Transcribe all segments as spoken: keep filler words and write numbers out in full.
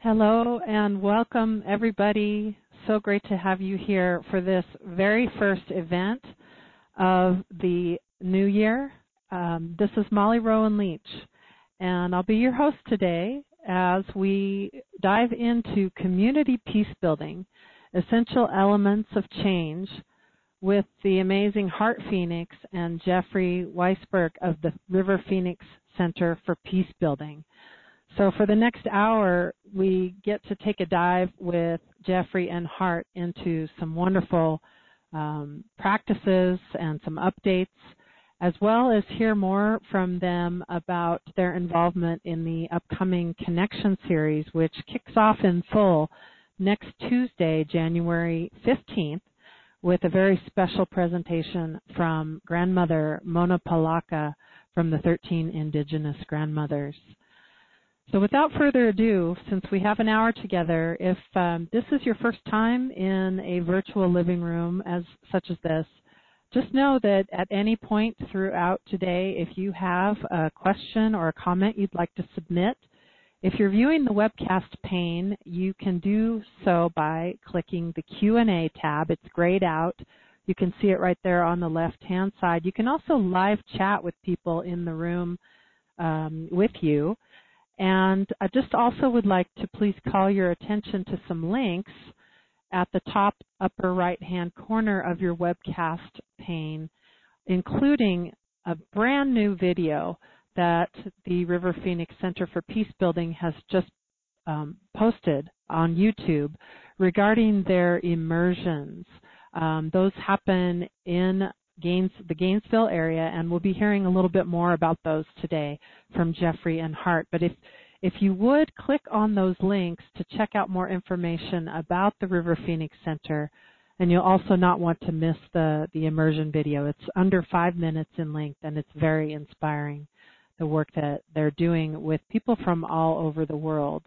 Hello and welcome, everybody. So great to have you here for this very first event of the new year. Um, this is Molly Rowan Leach, and I'll be your host today as we dive into community peace building, essential elements of change, with the amazing Heart Phoenix and Jeffrey Weisberg of the River Phoenix Center for Peace Building. So for the next hour, we get to take a dive with Jeffrey and Hart into some wonderful um, practices and some updates, as well as hear more from them about their involvement in the upcoming Connection series, which kicks off in full next Tuesday, January fifteenth, with a very special presentation from grandmother Mona Palaka from the thirteen Indigenous Grandmothers. So without further ado, since we have an hour together, if um, this is your first time in a virtual living room as such as this, just know that at any point throughout today, if you have a question or a comment you'd like to submit, if you're viewing the webcast pane, you can do so by clicking the Q and A tab. It's grayed out. You can see it right there on the left-hand side. You can also live chat with people in the room um, with you. And I just also would like to please call your attention to some links at the top upper right-hand corner of your webcast pane, including a brand new video that the River Phoenix Center for Peace Building has just um, posted on YouTube regarding their immersions. Um, those happen in Gaines, the Gainesville area, and we'll be hearing a little bit more about those today from Jeffrey and Hart. But if if you would click on those links to check out more information about the River Phoenix Center, and you'll also not want to miss the, the immersion video. It's under five minutes in length, and it's very inspiring, the work that they're doing with people from all over the world.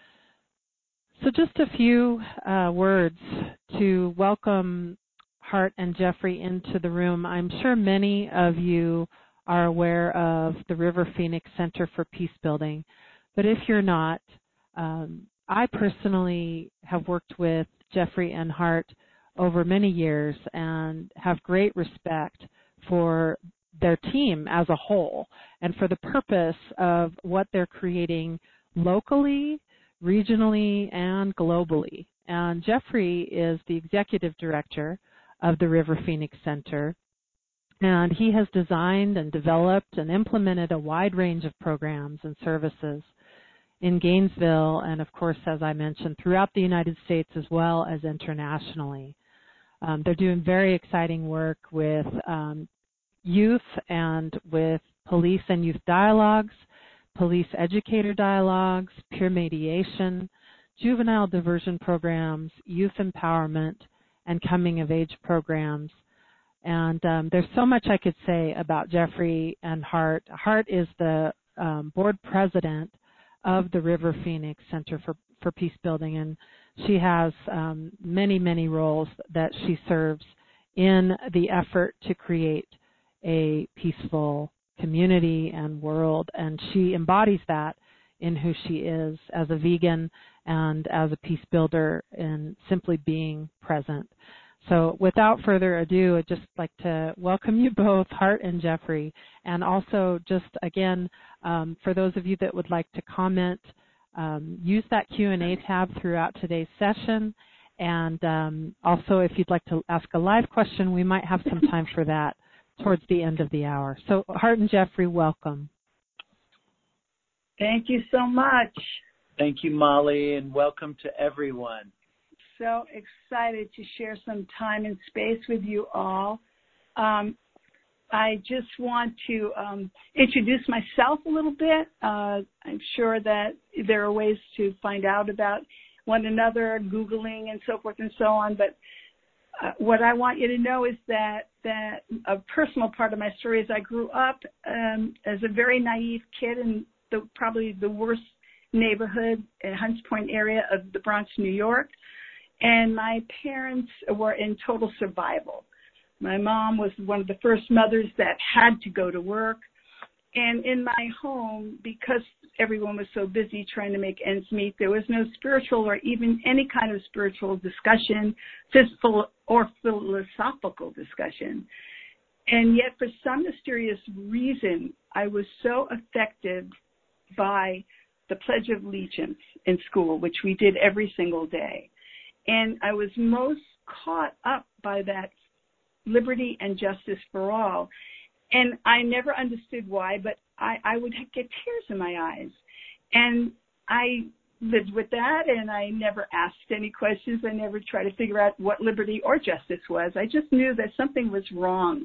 So just a few uh, words to welcome Hart and Jeffrey into the room. I'm sure many of you are aware of the River Phoenix Center for Peace Building, but if you're not, um, I personally have worked with Jeffrey and Hart over many years and have great respect for their team as a whole and for the purpose of what they're creating locally, regionally, and globally. And Jeffrey is the executive director of the River Phoenix Center, and he has designed and developed and implemented a wide range of programs and services in Gainesville and, of course, as I mentioned, throughout the United States as well as internationally. Um, they're doing very exciting work with um, youth and with police and youth dialogues, police educator dialogues, peer mediation, juvenile diversion programs, youth empowerment, and coming-of-age programs. And um, there's so much I could say about Jeffrey and Hart. Hart is the um, board president of the River Phoenix Center for, for Peace Building, and she has um, many, many roles that she serves in the effort to create a peaceful community and world, and she embodies that in who she is as a vegan and as a peace builder and simply being present. So without further ado, I'd just like to welcome you both, Hart and Jeffrey, and also just, again, um, for those of you that would like to comment, um, use that Q and A tab throughout today's session, and um, also if you'd like to ask a live question, we might have some time for that towards the end of the hour. So Hart and Jeffrey, welcome. Thank you so much. Thank you, Molly, and welcome to everyone. So excited to share some time and space with you all. Um, I just want to um, introduce myself a little bit. Uh, I'm sure that there are ways to find out about one another, Googling and so forth and so on, but uh, what I want you to know is that, that a personal part of my story is I grew up um, as a very naive kid in the, probably the worst neighborhood in Hunts Point area of the Bronx, New York. And my parents were in total survival. My mom was one of the first mothers that had to go to work. And in my home, because everyone was so busy trying to make ends meet, there was no spiritual or even any kind of spiritual discussion, physical or philosophical discussion. And yet, for some mysterious reason, I was so affected by the Pledge of Allegiance in school, which we did every single day. And I was most caught up by that liberty and justice for all. And I never understood why, but I, I would get tears in my eyes. And I lived with that, and I never asked any questions. I never tried to figure out what liberty or justice was. I just knew that something was wrong.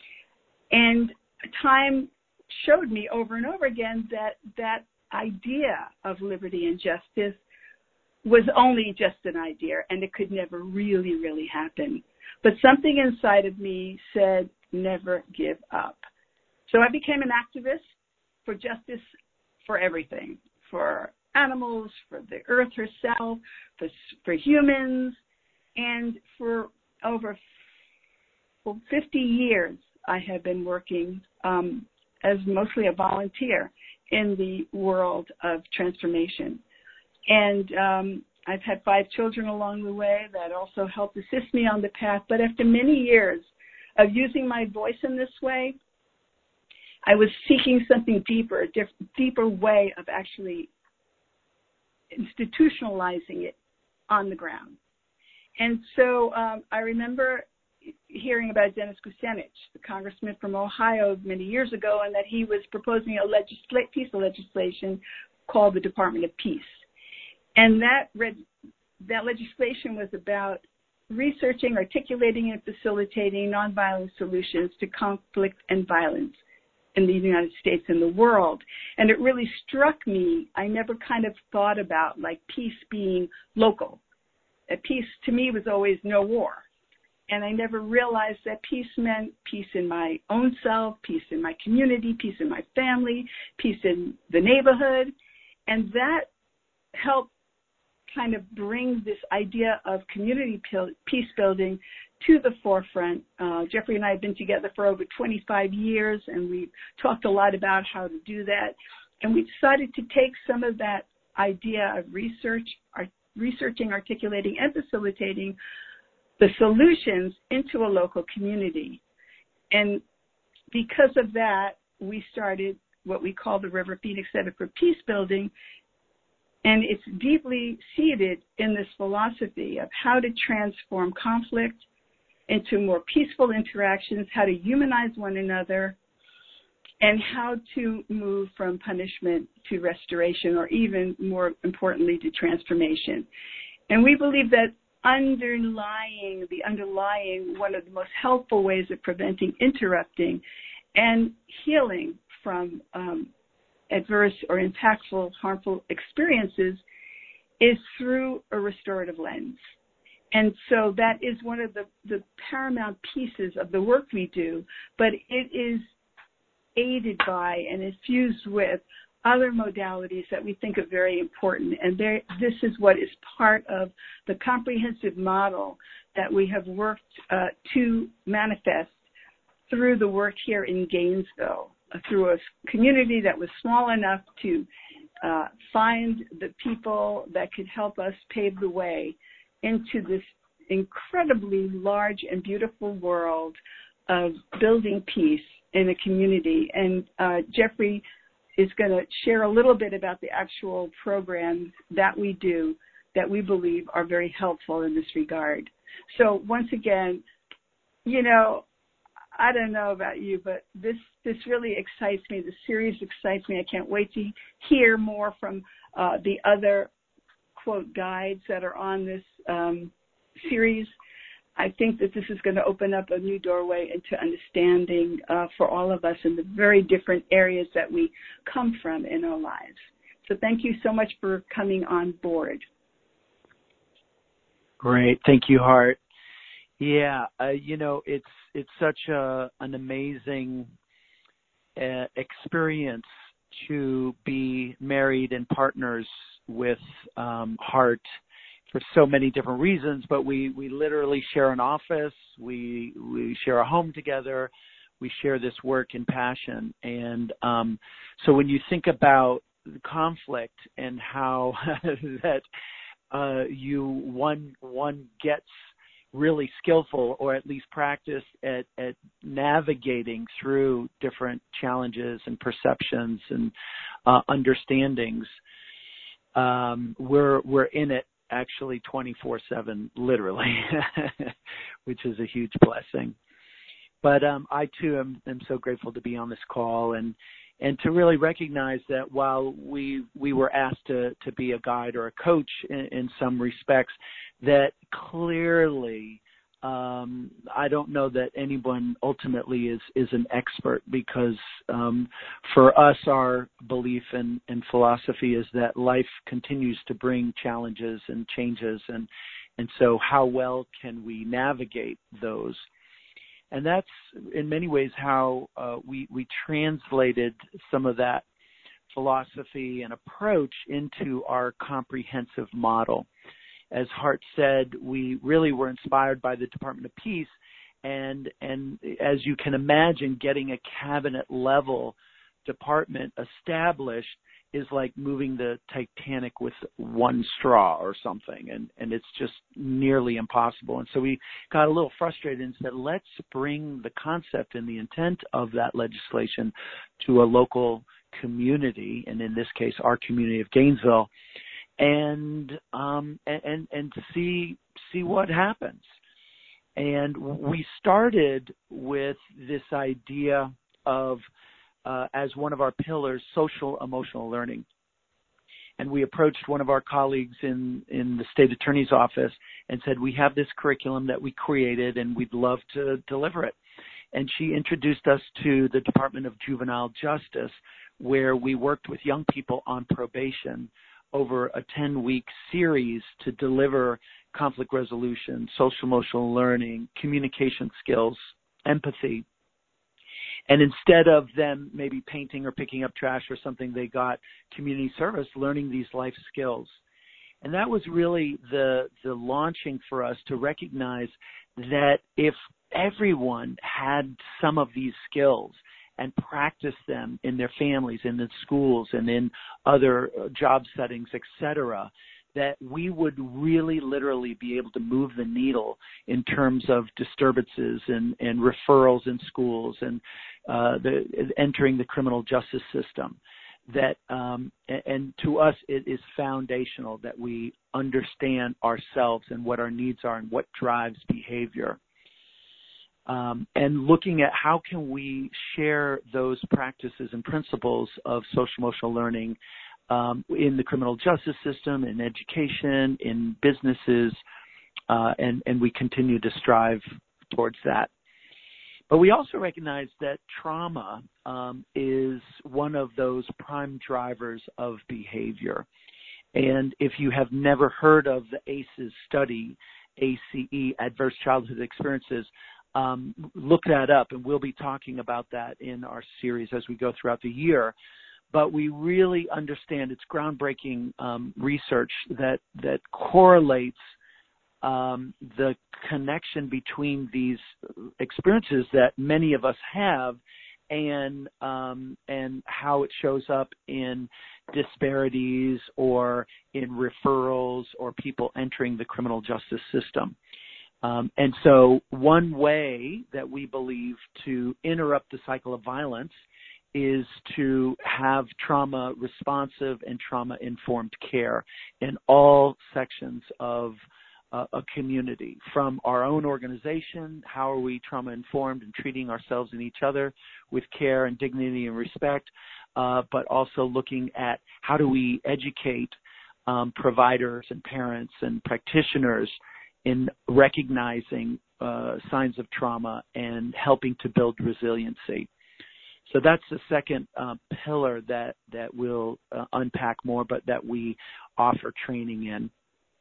And time showed me over and over again that that idea of liberty and justice was only just an idea, and it could never really, really happen. But something inside of me said, never give up. So I became an activist for justice for everything, for animals, for the earth herself, for, for humans, and for over for fifty years, I have been working um, as mostly a volunteer in the world of transformation. And um, I've had five children along the way that also helped assist me on the path. But after many years of using my voice in this way, I was seeking something deeper, a diff- deeper way of actually institutionalizing it on the ground. And so um, I remember hearing about Dennis Kucinich, the congressman from Ohio many years ago, and that he was proposing a legisla- piece of legislation called the Department of Peace. And that re- that legislation was about researching, articulating, and facilitating nonviolent solutions to conflict and violence in the United States and the world. And it really struck me. I never kind of thought about like peace being local. A peace to me was always no war. And I never realized that peace meant peace in my own self, peace in my community, peace in my family, peace in the neighborhood. And that helped kind of bring this idea of community peace building to the forefront. Uh, Jeffrey and I have been together for over twenty-five years, and we've talked a lot about how to do that. And we decided to take some of that idea of research, art, researching, articulating, and facilitating the solutions into a local community. And because of that, we started what we call the River Phoenix Center for Peace Building. And it's deeply seated in this philosophy of how to transform conflict into more peaceful interactions, how to humanize one another, and how to move from punishment to restoration, or even more importantly, to transformation. And we believe that underlying, the underlying, one of the most helpful ways of preventing, interrupting, and healing from um, adverse or impactful, harmful experiences is through a restorative lens. And so that is one of the, the paramount pieces of the work we do, but it is aided by and infused with other modalities that we think are very important. And there, this is what is part of the comprehensive model that we have worked uh, to manifest through the work here in Gainesville, uh, through a community that was small enough to uh, find the people that could help us pave the way into this incredibly large and beautiful world of building peace in a community. And uh, Jeffrey is going to share a little bit about the actual programs that we do that we believe are very helpful in this regard. So once again, you know, I don't know about you, but this, this really excites me. The series excites me. I can't wait to hear more from uh, the other, quote, guides that are on this um, series. I think that this is going to open up a new doorway into understanding uh, for all of us in the very different areas that we come from in our lives. So thank you so much for coming on board. Great. Thank you, Hart. Yeah, uh, you know, it's it's such a, an amazing uh, experience to be married and partners with um, Hart for so many different reasons, but we, we literally share an office, we we share a home together, we share this work and passion. And um, so when you think about conflict and how that uh, you one one gets really skillful, or at least practice at, at navigating through different challenges and perceptions and uh, understandings. Um, we're we're in it actually twenty-four seven, literally, which is a huge blessing. But um, I too am, am so grateful to be on this call and and to really recognize that while we we were asked to to be a guide or a coach in, in some respects, that clearly um, I don't know that anyone ultimately is is an expert, because um, for us our belief and, and philosophy is that life continues to bring challenges and changes, and and so how well can we navigate those? And that's in many ways how uh, we, we translated some of that philosophy and approach into our comprehensive model. As Hart said, we really were inspired by the Department of Peace, and, and as you can imagine, getting a cabinet level department established is like moving the Titanic with one straw or something, and, and it's just nearly impossible. And so we got a little frustrated and said, let's bring the concept and the intent of that legislation to a local community, and in this case, our community of Gainesville, and um, and and see see what happens. And we started with this idea of Uh, as one of our pillars, social emotional learning. And we approached one of our colleagues in, in the state attorney's office and said, we have this curriculum that we created and we'd love to deliver it. And she introduced us to the Department of Juvenile Justice, where we worked with young people on probation over a ten-week series to deliver conflict resolution, social emotional learning, communication skills, empathy. And instead of them maybe painting or picking up trash or something, they got community service, learning these life skills. And that was really the the launching for us to recognize that if everyone had some of these skills and practiced them in their families, in the schools, and in other job settings, et cetera, that we would really literally be able to move the needle in terms of disturbances and, and referrals in schools and uh, the, entering the criminal justice system. That um, and, and to us, it is foundational that we understand ourselves and what our needs are and what drives behavior. Um, and looking at how can we share those practices and principles of social emotional learning Um, in the criminal justice system, in education, in businesses, uh, and, and we continue to strive towards that. But we also recognize that trauma um, is one of those prime drivers of behavior. And if you have never heard of the A C Es study, A C E, Adverse Childhood Experiences, um, look that up, and we'll be talking about that in our series as we go throughout the year. But we really understand it's groundbreaking um, research that that correlates um, the connection between these experiences that many of us have and um, and how it shows up in disparities or in referrals or people entering the criminal justice system. Um, and so one way that we believe to interrupt the cycle of violence is to have trauma responsive and trauma informed care in all sections of uh, a community, from our own organization, how are we trauma informed and treating ourselves and each other with care and dignity and respect, uh, but also looking at how do we educate um, providers and parents and practitioners in recognizing uh, signs of trauma and helping to build resiliency. So that's the second uh, pillar that, that we'll uh, unpack more, but that we offer training in.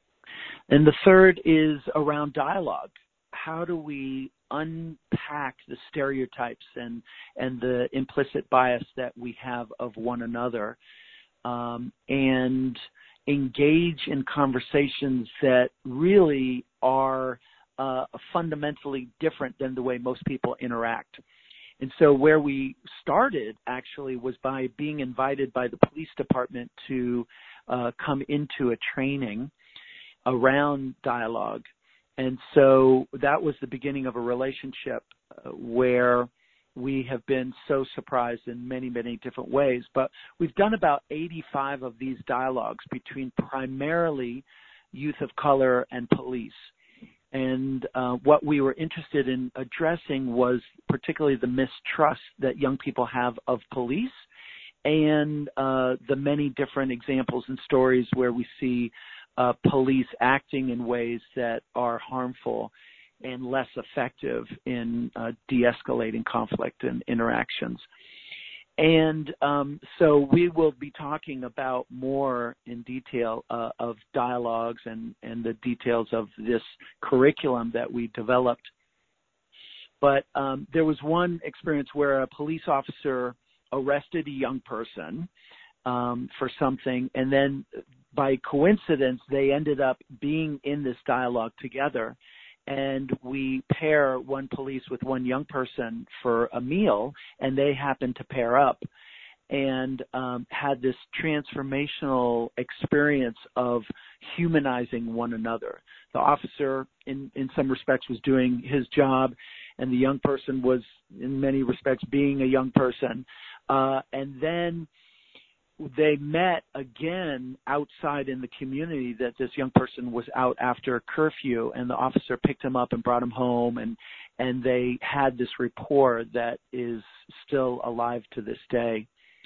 And the third is around dialogue. How do we unpack the stereotypes and, and the implicit bias that we have of one another, um, and engage in conversations that really are uh, fundamentally different than the way most people interact. And so where we started actually was by being invited by the police department to uh, come into a training around dialogue. And so that was the beginning of a relationship uh, where we have been so surprised in many, many different ways. But we've done about eighty-five of these dialogues between primarily youth of color and police. And uh, what we were interested in addressing was particularly the mistrust that young people have of police and uh, the many different examples and stories where we see uh, police acting in ways that are harmful and less effective in uh, de-escalating conflict and interactions. And um, so we will be talking about more in detail uh, of dialogues and, and the details of this curriculum that we developed. But um, there was one experience where a police officer arrested a young person um, for something, and then by coincidence, they ended up being in this dialogue together. And we pair one police with one young person for a meal, and they happened to pair up and um, had this transformational experience of humanizing one another. The officer, in, in some respects, was doing his job, and the young person was, in many respects, being a young person. Uh, and then they met again outside in the community that this young person was out after curfew, and the officer picked him up and brought him home, and, and they had this rapport that is still alive to this day.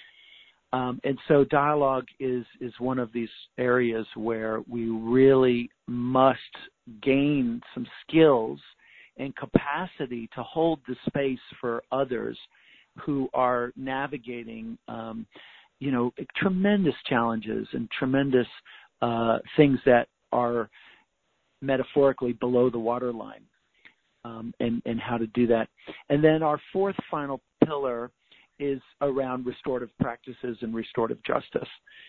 Um, and so dialogue is, is one of these areas where we really must gain some skills and capacity to hold the space for others who are navigating um, you know, tremendous challenges and tremendous uh, things that are metaphorically below the waterline, um, and, and how to do that. And then our fourth final pillar is around restorative practices and restorative justice.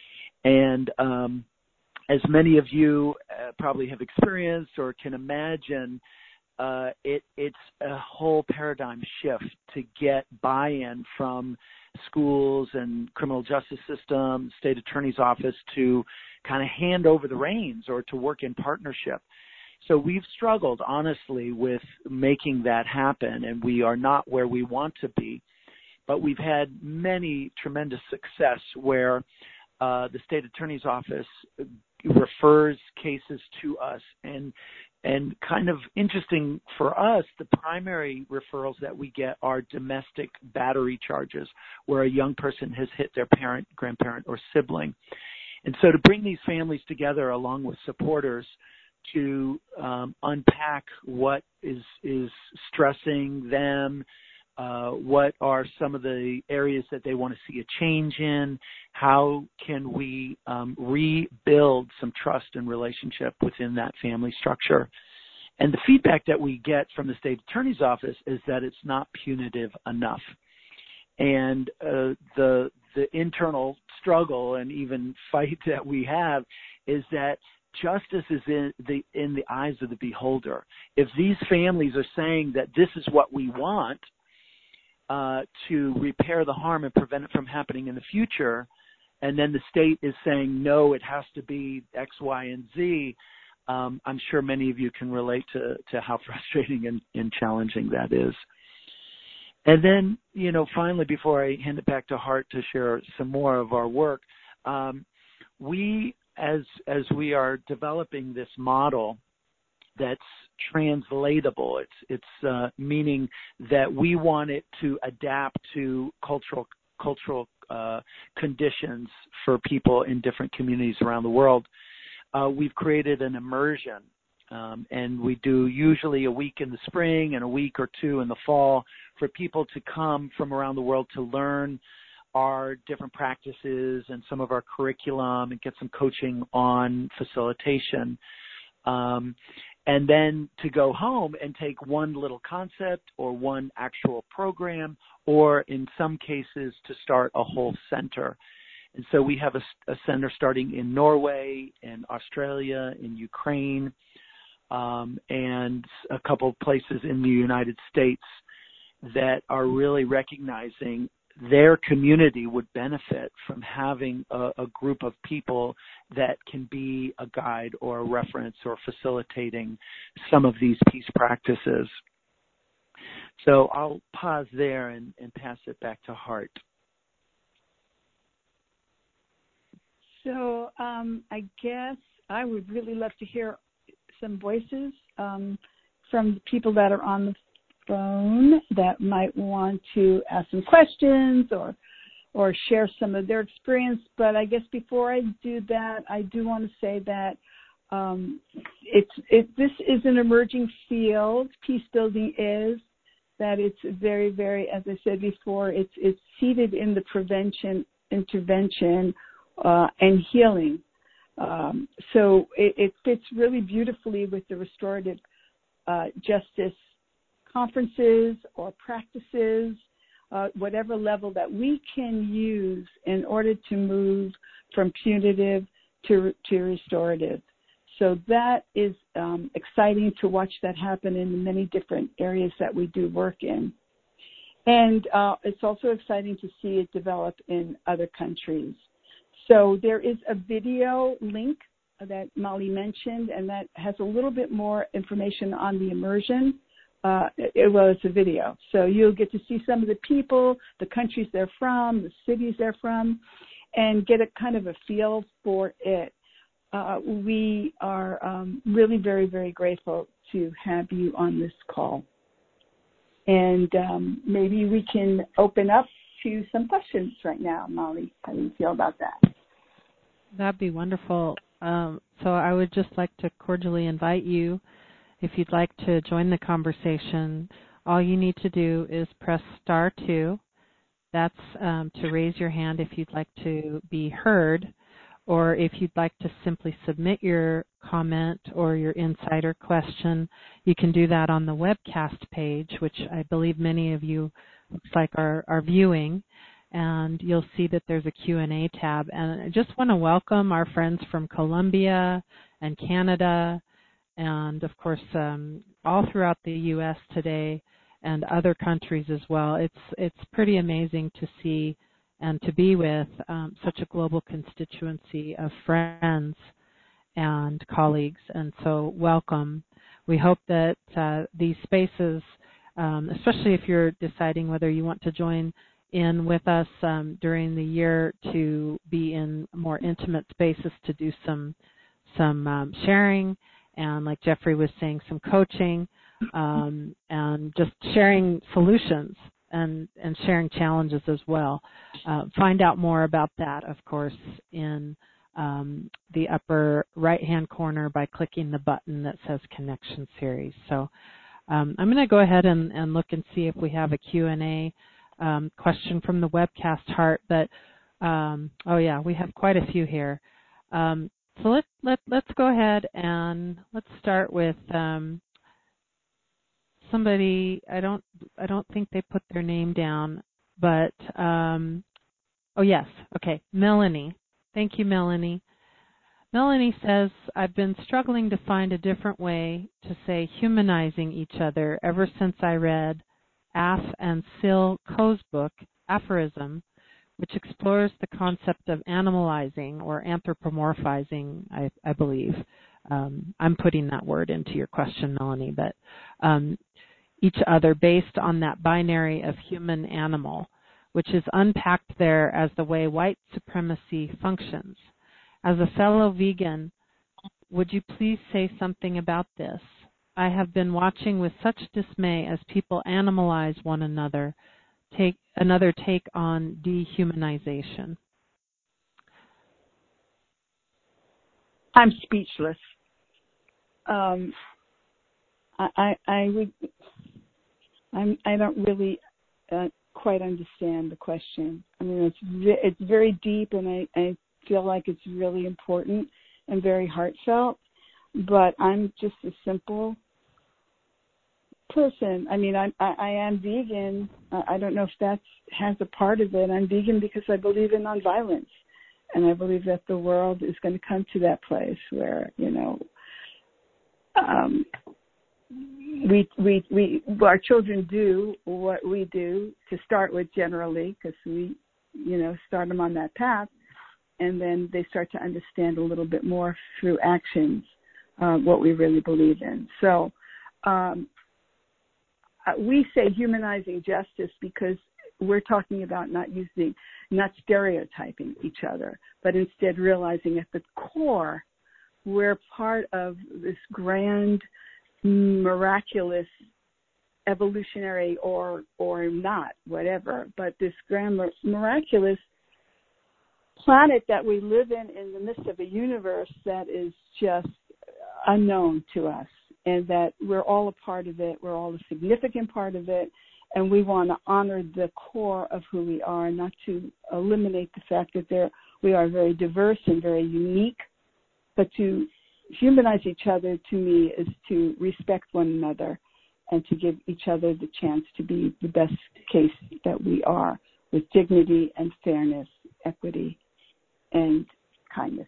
And um, as many of you uh, probably have experienced or can imagine, uh, it, it's a whole paradigm shift to get buy-in from schools and criminal justice system, state attorney's office to kind of hand over the reins or to work in partnership. So we've struggled, honestly, with making that happen, and we are not where we want to be. But we've had many tremendous success where uh, the state attorney's office refers cases to us. And And kind of interesting for us, the primary referrals that we get are domestic battery charges, where a young person has hit their parent, grandparent, or sibling. And so to bring these families together along with supporters to um, unpack what is, is stressing them, uh, what are some of the areas that they want to see a change in, how can we um, rebuild some trust and relationship within that family structure. And the feedback that we get from the state attorney's office is that it's not punitive enough. And uh, the the internal struggle and even fight that we have is that justice is in the in the eyes of the beholder. If these families are saying that this is what we want uh, to repair the harm and prevent it from happening in the future, and then the state is saying, no, it has to be X, Y, and Z, um, I'm sure many of you can relate to, to how frustrating and, and challenging that is. And then, you know, finally, before I hand it back to Hart to share some more of our work, um, we, as as we are developing this model that's translatable, it's it's uh, meaning that we want it to adapt to cultural cultural uh, conditions for people in different communities around the world. Uh, we've created an immersion. Um, and we do usually a week in the spring and a week or two in the fall for people to come from around the world to learn our different practices and some of our curriculum and get some coaching on facilitation. Um, and then to go home and take one little concept or one actual program, or in some cases to start a whole center. And so we have a, a center starting in Norway, in Australia, in Ukraine, Um, and a couple of places in the United States. that are really recognizing their community would benefit from having a, a group of people that can be a guide or a reference or facilitating some of these peace practices. So I'll pause there and, and pass it back to Hart. So um, I guess I would really love to hear some voices um, from the people that are on the phone that might want to ask some questions or or share some of their experience. But I guess before I do that, I do want to say that um, it's it, this is an emerging field. Peace building is that it's very, very, as I said before, it's it's seated in the prevention, intervention, uh, and healing. Um, so it, it fits really beautifully with the restorative uh, justice conferences or practices, uh, whatever level that we can use in order to move from punitive to, to restorative. So that is um, exciting to watch that happen in the many different areas that we do work in. And uh, it's also exciting to see it develop in other countries. So there is a video link that Molly mentioned, and that has a little bit more information on the immersion. Uh, it, well, it's a video. So you'll get to see some of the people, the countries they're from, the cities they're from, and get a kind of a feel for it. Uh, we are um, really very, very grateful to have you on this call. And um, maybe we can open up to some questions right now, Molly. How do you feel about that? That'd be wonderful. Um, so I would just like to cordially invite you, if you'd like to join the conversation. All you need to do is press star two. That's um, to raise your hand if you'd like to be heard, or if you'd like to simply submit your comment or your insight or question, you can do that on the webcast page, which I believe many of you looks like are, are viewing. And you'll see that there's a Q and A tab. And I just want to welcome our friends from Colombia and Canada, and of course um, all throughout the U S today and other countries as well. It's it's pretty amazing to see and to be with um, such a global constituency of friends and colleagues. And so welcome. We hope that uh, these spaces, um, especially if you're deciding whether you want to join in with us um, during the year to be in more intimate spaces to do some some um, sharing, and like Jeffrey was saying, some coaching, um, and just sharing solutions and, and sharing challenges as well. Uh, find out more about that, of course, in um, the upper right-hand corner by clicking the button that says Connection Series. So um, I'm going to go ahead and, and look and see if we have a Q and A um, question from the webcast, Hart. But um, oh yeah, we have quite a few here. Um, So let, let, let's go ahead and let's start with um, somebody. I don't I don't think they put their name down, but um, oh yes, okay, Melanie. Thank you, Melanie. Melanie says, I've been struggling to find a different way to say humanizing each other ever since I read Af and Sil Koh's book, Aphorism, which explores the concept of animalizing or anthropomorphizing, I, I believe. Um, I'm putting that word into your question, Melanie, but um, each other based on that binary of human-animal, which is unpacked there as the way white supremacy functions. As a fellow vegan, would you please say something about this? I have been watching with such dismay as people animalize one another, take another take on dehumanization. I'm speechless. Um, I, I, I would. I'm. I don't really uh, quite understand the question. I mean, it's it's very deep, and I, I feel like it's really important and very heartfelt. But I'm just a simple person. I mean, I, I, I am vegan. I don't know if that has a part of it. I'm vegan because I believe in nonviolence, and I believe that the world is going to come to that place where, you know, um, we, we, we, our children do what we do to start with generally, because we, you know, start them on that path, and then they start to understand a little bit more through actions uh, what we really believe in. So um, we say humanizing justice because we're talking about not using, not stereotyping each other, but instead realizing at the core we're part of this grand, miraculous, evolutionary or or not, whatever, but this grand, miraculous planet that we live in in the midst of a universe that is just unknown to us, and that we're all a part of it, we're all a significant part of it, and we want to honor the core of who we are, not to eliminate the fact that there we are very diverse and very unique, but to humanize each other, to me, is to respect one another and to give each other the chance to be the best case that we are, with dignity and fairness, equity, and kindness.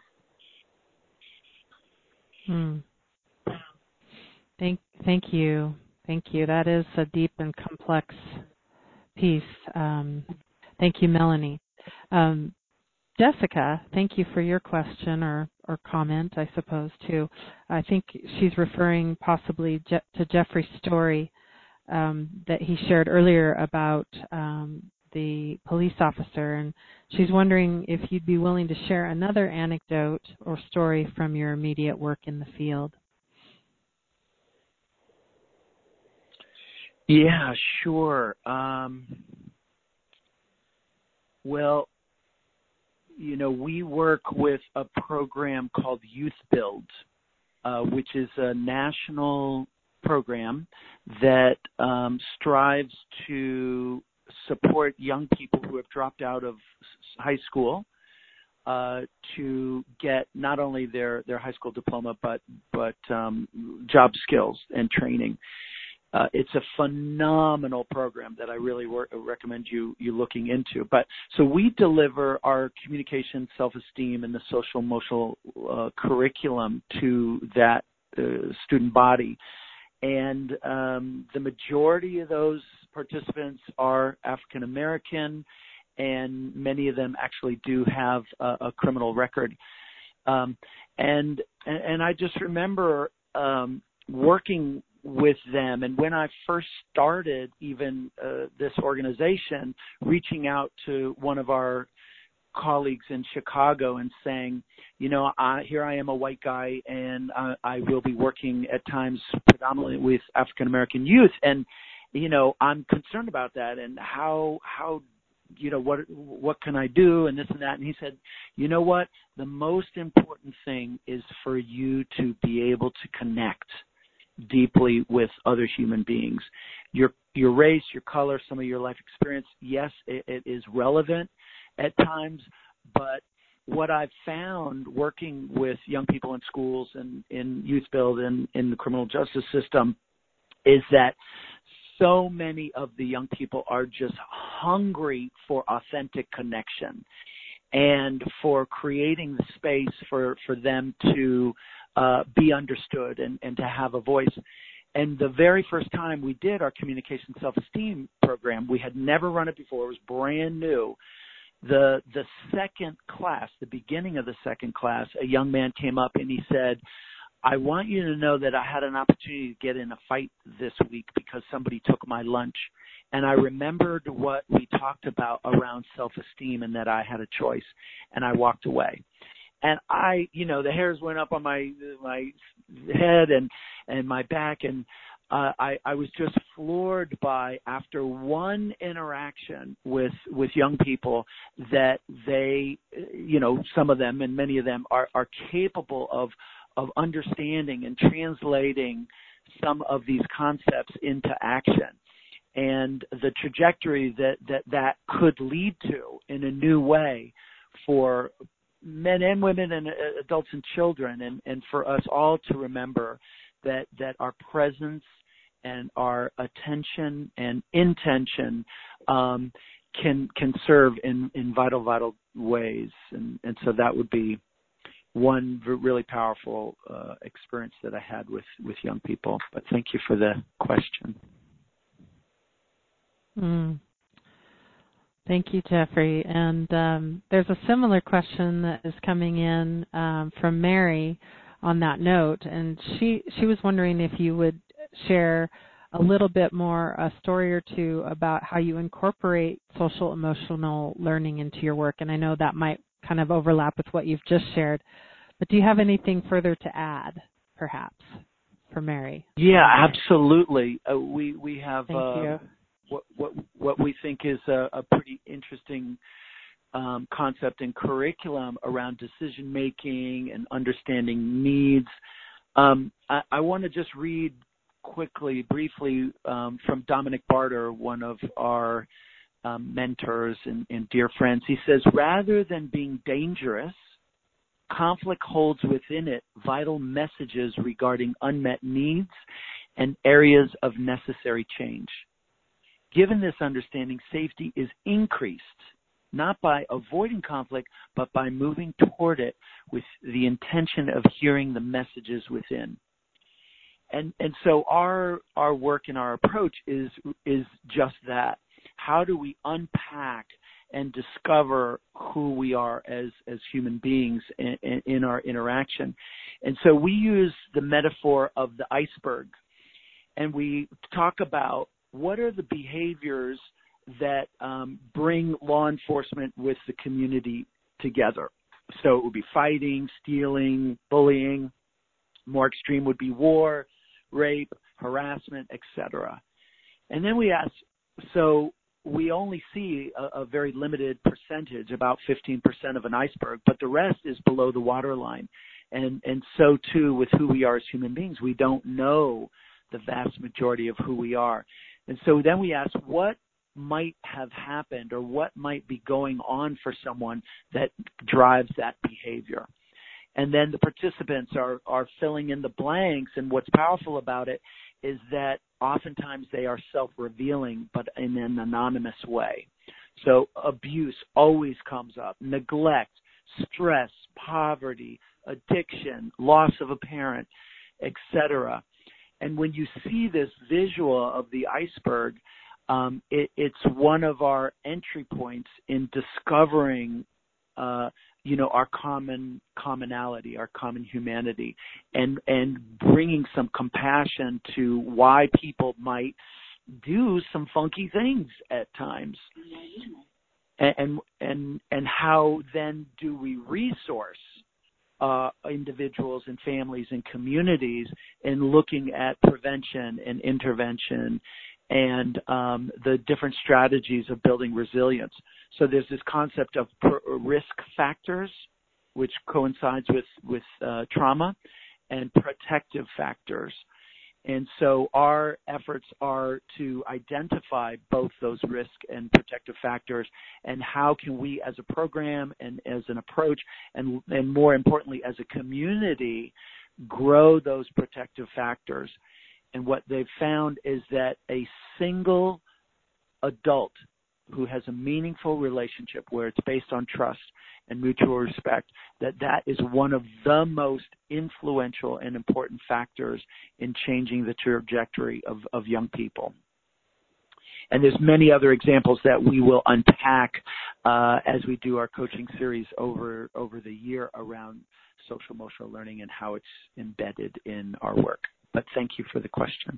Hmm. Thank, thank you. Thank you. That is a deep and complex piece. Um, thank you, Melanie. Um, Jessica, thank you for your question or, or comment, I suppose, too. I think she's referring possibly Je- to Jeffrey's story um, that he shared earlier about um, the police officer, and she's wondering if you'd be willing to share another anecdote or story from your immediate work in the field. Yeah, sure. Um, well, you know, we work with a program called Youth Build, uh, which is a national program that um, strives to support young people who have dropped out of high school uh, to get not only their, their high school diploma, but but um, job skills and training. Uh, it's a phenomenal program that I really wor- recommend you you looking into. But so we deliver our communication, self-esteem, and the social emotional uh, curriculum to that uh, student body, and um, the majority of those participants are African American, and many of them actually do have a, a criminal record. Um, and and I just remember um, working with them. And when I first started even uh, this organization, reaching out to one of our colleagues in Chicago and saying, you know, I, here I am, a white guy, and I, I will be working at times predominantly with African-American youth. And, you know, I'm concerned about that, and how, how, you know, what, what can I do, and this and that. And he said, you know what, the most important thing is for you to be able to connect deeply with other human beings. Your your race, your color, some of your life experience, yes, it, it is relevant at times, but what I've found working with young people in schools and in Youth Build and in the criminal justice system is that so many of the young people are just hungry for authentic connection and for creating the space for, for them to Uh, be understood and, and to have a voice. And the very first time we did our communication self-esteem program, we had never run it before. It was brand new. The the second class, the beginning of the second class, a young man came up and he said, I want you to know that I had an opportunity to get in a fight this week because somebody took my lunch. And I remembered what we talked about around self-esteem and that I had a choice. And I walked away. And I, you know, the hairs went up on my my head and, and my back, and uh, I, I was just floored by, after one interaction with with young people, that they, you know, some of them and many of them are, are capable of of understanding and translating some of these concepts into action, and the trajectory that that, that could lead to in a new way for men and women and adults and children, and, and for us all to remember that, that our presence and our attention and intention um, can can serve in, in vital, vital ways. And, and so that would be one really powerful uh, experience that I had with, with young people. But thank you for the question. Mm. Thank you, Jeffrey. And um, there's a similar question that is coming in um, from Mary on that note, and she she was wondering if you would share a little bit more, a story or two about how you incorporate social emotional learning into your work. And I know that might kind of overlap with what you've just shared, but do you have anything further to add, perhaps, for Mary? Yeah, absolutely. Uh, we we have Thank uh, you. what what what we think is a, a pretty interesting um, concept and curriculum around decision making and understanding needs. Um, I, I want to just read quickly, briefly, um, from Dominic Barter, one of our um, mentors and, and dear friends. He says, rather than being dangerous, conflict holds within it vital messages regarding unmet needs and areas of necessary change. Given this understanding, safety is increased, not by avoiding conflict, but by moving toward it with the intention of hearing the messages within. And and so our our work and our approach is is just that. How do we unpack and discover who we are as as human beings in, in, in our interaction? And so we use the metaphor of the iceberg, and we talk about what are the behaviors that um, bring law enforcement with the community together. So it would be fighting, stealing, bullying. More extreme would be war, rape, harassment, et cetera. And then we ask, so we only see a, a very limited percentage, about fifteen percent of an iceberg, but the rest is below the waterline. And, and so too with who we are as human beings. We don't know the vast majority of who we are. And so then we ask, what might have happened or what might be going on for someone that drives that behavior? And then the participants are, are filling in the blanks. And what's powerful about it is that oftentimes they are self-revealing, but in an anonymous way. So abuse always comes up, neglect, stress, poverty, addiction, loss of a parent, et cetera. And when you see this visual of the iceberg, um, it, it's one of our entry points in discovering uh, you know, our common commonality, our common humanity, and and bringing some compassion to why people might do some funky things at times, and and and, and how then do we resource uh, individuals and families and communities in looking at prevention and intervention and um, the different strategies of building resilience. So there's this concept of per- risk factors, which coincides with, with uh, trauma, and protective factors. And so our efforts are to identify both those risk and protective factors, and how can we as a program and as an approach, and, and more importantly as a community, grow those protective factors. And what they've found is that a single adult who has a meaningful relationship where it's based on trust and mutual respect, that that is one of the most influential and important factors in changing the trajectory of, of young people. And there's many other examples that we will unpack uh, as we do our coaching series over, over the year around social emotional learning and how it's embedded in our work. But thank you for the question.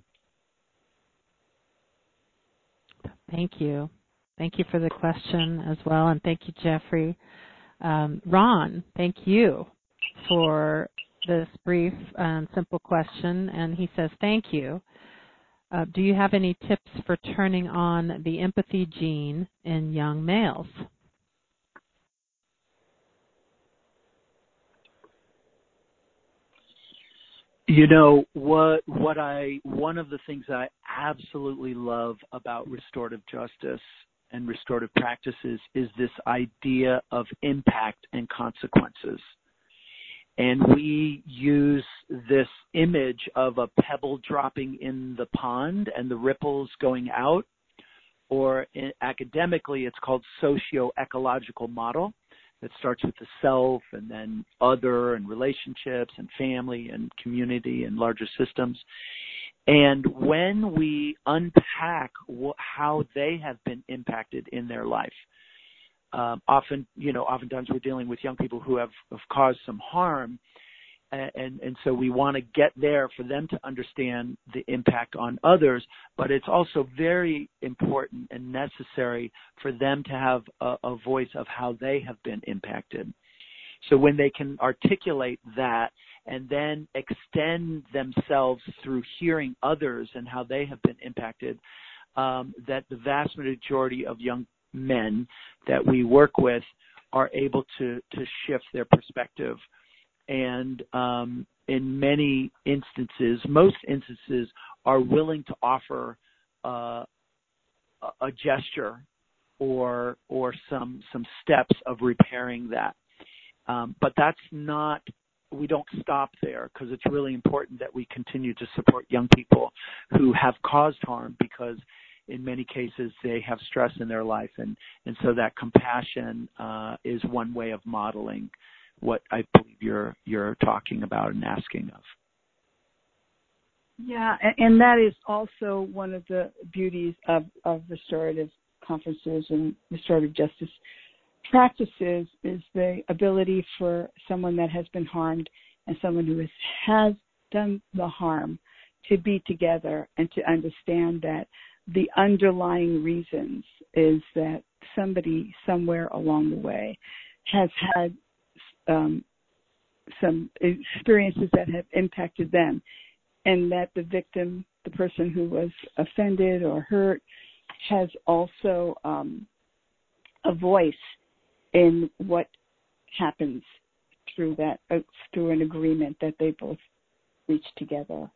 Thank you. Thank you for the question as well, and thank you, Jeffrey. Um, Ron, thank you for this brief and simple question, and he says thank you. Uh, do you have any tips for turning on the empathy gene in young males? You know, what what I one of the things I absolutely love about restorative justice and restorative practices is this idea of impact and consequences. And we use this image of a pebble dropping in the pond and the ripples going out, or in, academically it's called socio-ecological model. that starts with the self and then other and relationships and family and community and larger systems. And when we unpack wh- how they have been impacted in their life, um, often, you know, oftentimes we're dealing with young people who have, have caused some harm. And, and so we want to get there for them to understand the impact on others, but it's also very important and necessary for them to have a, a voice of how they have been impacted. So when they can articulate that and then extend themselves through hearing others and how they have been impacted, um, that the vast majority of young men that we work with are able to, to shift their perspective. And um, in many instances, most instances, are willing to offer uh, a gesture or or some some steps of repairing that. Um, but that's not, we don't stop there, because it's really important that we continue to support young people who have caused harm, because in many cases they have stress in their life. And, and so that compassion uh, is one way of modeling what I believe you're you're talking about and asking of. Yeah, and that is also one of the beauties of, of restorative conferences and restorative justice practices, is the ability for someone that has been harmed and someone who has, has done the harm to be together and to understand that the underlying reasons is that somebody somewhere along the way has had Um, some experiences that have impacted them, and that the victim, the person who was offended or hurt, has also um, a voice in what happens through that, uh, through an agreement that they both reach together.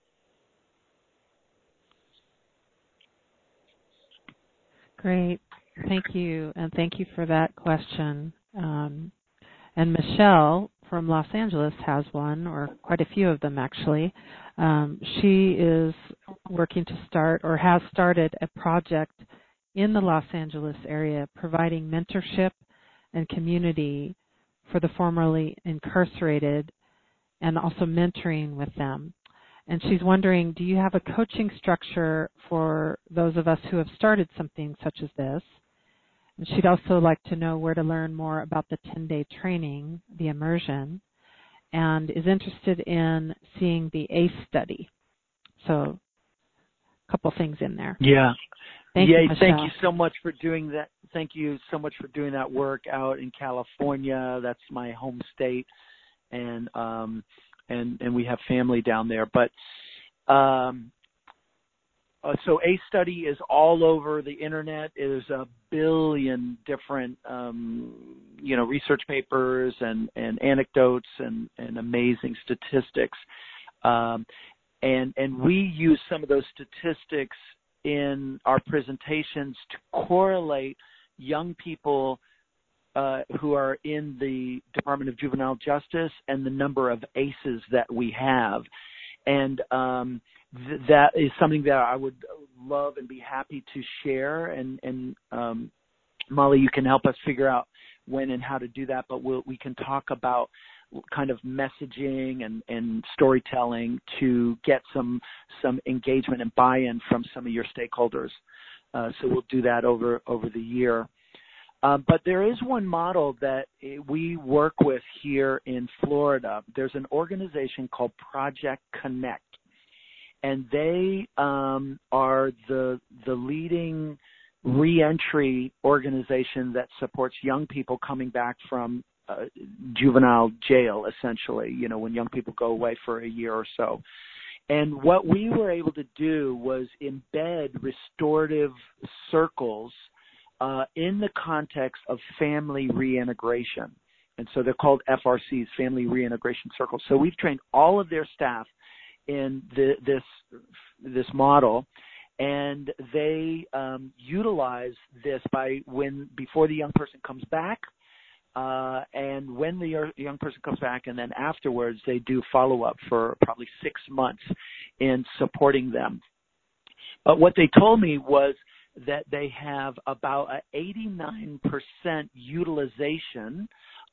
Great. Thank you. And thank you for that question. Um, And Michelle from Los Angeles has one, or quite a few of them actually. Um, she is working to start, or has started, a project in the Los Angeles area providing mentorship and community for the formerly incarcerated, and also mentoring with them. And she's wondering, do you have a coaching structure for those of us who have started something such as this? And she'd also like to know where to learn more about the ten-day training, the immersion, and is interested in seeing the ACE study. So a couple things in there. Yeah. Thank yeah, you, thank Michelle. you so much for doing that. Thank you so much for doing that work out in California. That's my home state. And um and, and we have family down there. But um Uh, so ACE study is all over the internet. There's a billion different, um, you know, research papers and, and anecdotes and, and amazing statistics. Um, and, and we use some of those statistics in our presentations to correlate young people uh, who are in the Department of Juvenile Justice and the number of ACEs that we have. And um, th- that is something that I would love and be happy to share. And, and um, Molly, you can help us figure out when and how to do that. But we'll, we can talk about kind of messaging and, and storytelling to get some some engagement and buy-in from some of your stakeholders. Uh, so we'll do that over over the year. Um, but there is one model that we work with here in Florida. There's an organization called Project Connect, and they um, are the the leading reentry organization that supports young people coming back from uh, juvenile jail, essentially, you know, when young people go away for a year or so. And what we were able to do was embed restorative circles Uh, in the context of family reintegration. And so they're called F R Cs, Family Reintegration Circles. So we've trained all of their staff in the, this this model, and they um, utilize this by when before the young person comes back, uh, and when the young person comes back, and then afterwards they do follow-up for probably six months in supporting them. But what they told me was that they have about an eighty-nine percent utilization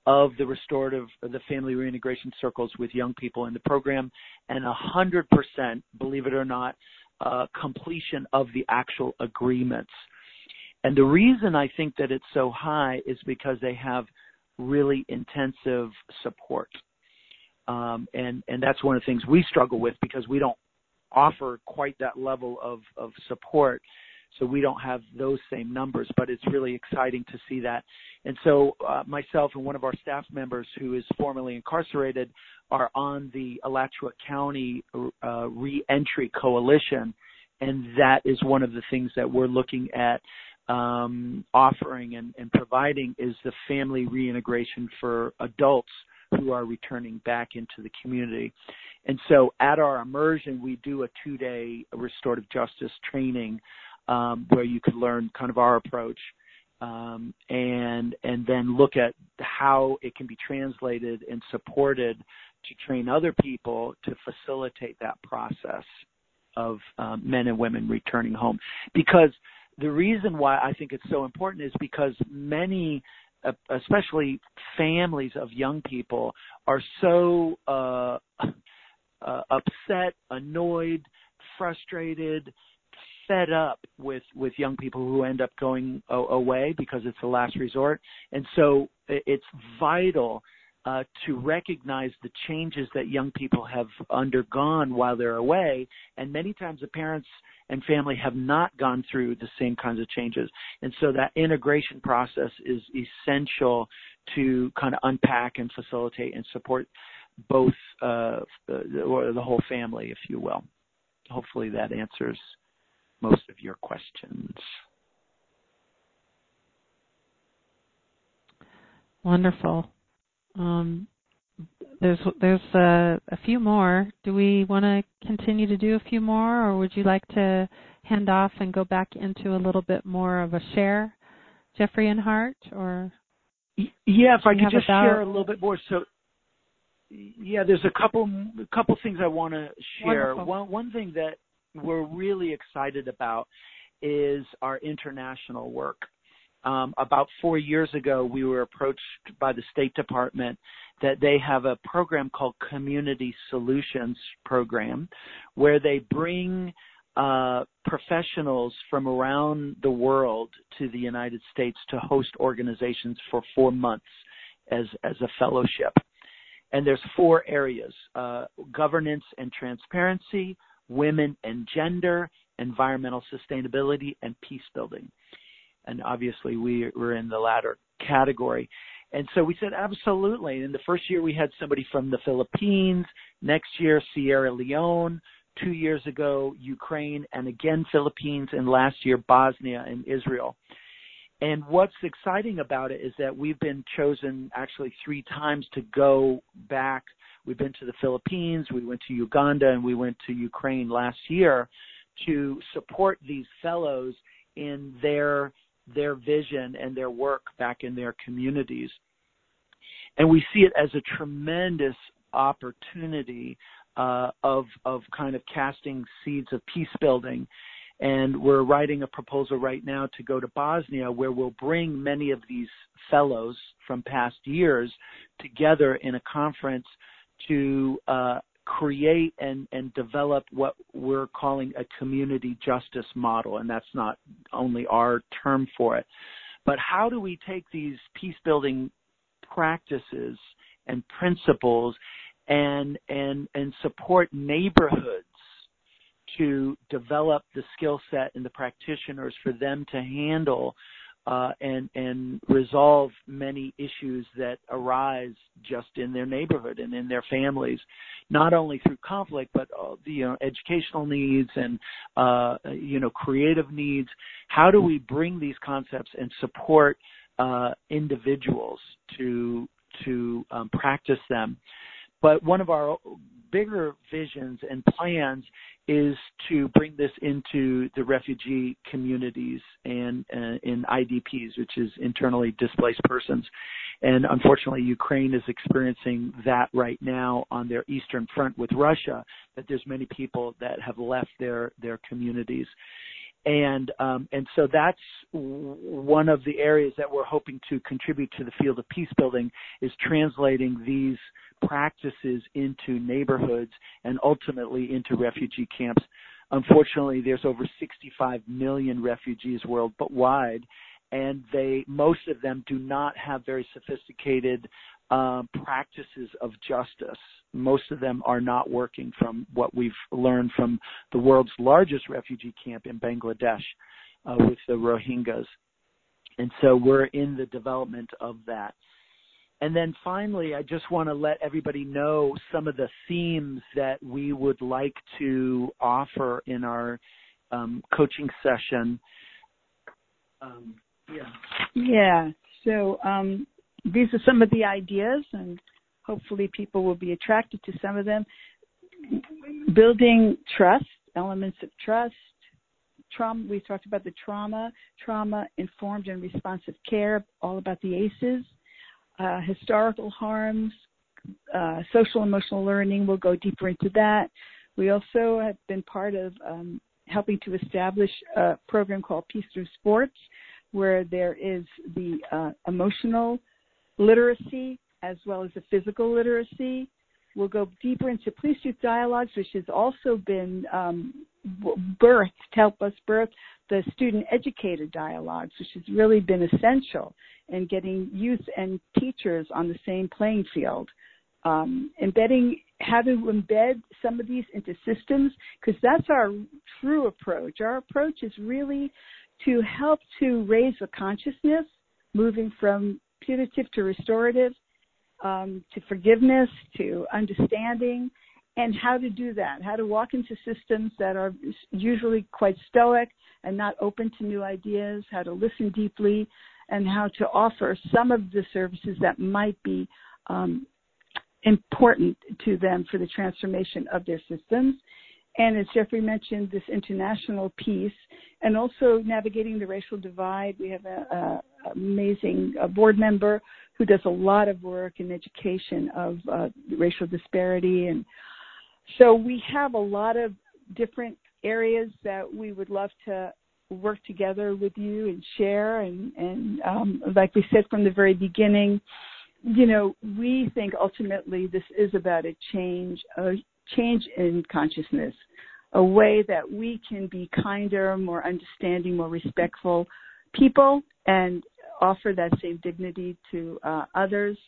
of the restorative, the family reintegration circles with young people in the program, and one hundred percent, believe it or not, uh, completion of the actual agreements. And the reason I think that it's so high is because they have really intensive support. Um, and, and that's one of the things we struggle with because we don't offer quite that level of, of support. So we don't have those same numbers, but it's really exciting to see that. And so uh, myself and one of our staff members who is formerly incarcerated are on the Alachua County uh, Reentry Coalition, and that is one of the things that we're looking at um, offering and, and providing is the family reintegration for adults who are returning back into the community. And so at our immersion, we do a two-day restorative justice training um, where you could learn kind of our approach um, and and then look at how it can be translated and supported to train other people to facilitate that process of um, men and women returning home. Because the reason why I think it's so important is because many, uh, especially families of young people, are so uh, uh, upset, annoyed, frustrated, fed up with, with young people who end up going o- away because it's the last resort. And so it's vital uh, to recognize the changes that young people have undergone while they're away. And many times the parents and family have not gone through the same kinds of changes. And so that integration process is essential to kind of unpack and facilitate and support both uh, or the whole family, if you will. Hopefully that answers most of your questions. Wonderful. Um, there's there's uh, a few more. Do we want to continue to do a few more, or would you like to hand off and go back into a little bit more of a share, Jeffrey and Hart? Or yeah, if I could just about... share a little bit more. So, yeah, there's a couple a couple things I want to share. Wonderful. One one thing that we're really excited about is our international work. Um, about four years ago, we were approached by the State Department that they have a program called Community Solutions Program, where they bring uh, professionals from around the world to the United States to host organizations for four months as, as a fellowship. And there's four areas, uh, governance and transparency, women and gender, environmental sustainability, and peace building. And obviously we were in the latter category. And so we said, absolutely. In the first year we had somebody from the Philippines, next year Sierra Leone, two years ago Ukraine, and again Philippines, and last year Bosnia and Israel. And what's exciting about it is that we've been chosen actually three times to go back. We've been to the Philippines, we went to Uganda, and we went to Ukraine last year to support these fellows in their their vision and their work back in their communities. And we see it as a tremendous opportunity uh, of of kind of casting seeds of peace building. And we're writing a proposal right now to go to Bosnia, where we'll bring many of these fellows from past years together in a conference to uh, create and, and develop what we're calling a community justice model. And that's not only our term for it. But how do we take these peace-building practices and principles and, and, and support neighborhoods to develop the skill set and the practitioners for them to handle uh, and and resolve many issues that arise just in their neighborhood and in their families, not only through conflict, but uh, the you know, educational needs and uh, you know creative needs. How do we bring these concepts and support uh, individuals to to um, practice them? But one of our bigger visions and plans is to bring this into the refugee communities and uh, in I D Ps, which is internally displaced persons. And unfortunately, Ukraine is experiencing that right now on their eastern front with Russia, that there's many people that have left their, their communities. And um, and so that's one of the areas that we're hoping to contribute to the field of peace building, is translating these practices into neighborhoods and ultimately into refugee camps. Unfortunately, there's over sixty-five million refugees worldwide, and they most of them do not have very sophisticated um, practices of justice. Most of them are not working, from what we've learned from the world's largest refugee camp in Bangladesh uh, with the Rohingyas. And so we're in the development of that. And then finally, I just want to let everybody know some of the themes that we would like to offer in our um, coaching session. Um, yeah. Yeah. So um, these are some of the ideas, and hopefully people will be attracted to some of them. Building trust, elements of trust. Trauma, we talked about the trauma, trauma-informed and responsive care, all about the A C Es. Uh, historical harms, uh, social emotional learning, we'll go deeper into that. We also have been part of um, helping to establish a program called Peace Through Sports, where there is the uh, emotional literacy as well as the physical literacy. We'll go deeper into Police Youth Dialogues, which has also been um, birthed, to help us birth the student educator dialogues, which has really been essential in getting youth and teachers on the same playing field. Um, embedding, how to embed some of these into systems, because that's our true approach. Our approach is really to help to raise the consciousness, moving from punitive to restorative, um, to forgiveness, to understanding, and how to do that, how to walk into systems that are usually quite stoic and not open to new ideas, how to listen deeply, and how to offer some of the services that might be um, important to them for the transformation of their systems. And as Jeffrey mentioned, this international piece, and also navigating the racial divide. We have an amazing uh, board member who does a lot of work in education of uh, racial disparity. And so we have a lot of different areas that we would love to work together with you and share. And, and um, like we said from the very beginning, you know, we think ultimately this is about a change, a change in consciousness, a way that we can be kinder, more understanding, more respectful people and offer that same dignity to uh, others.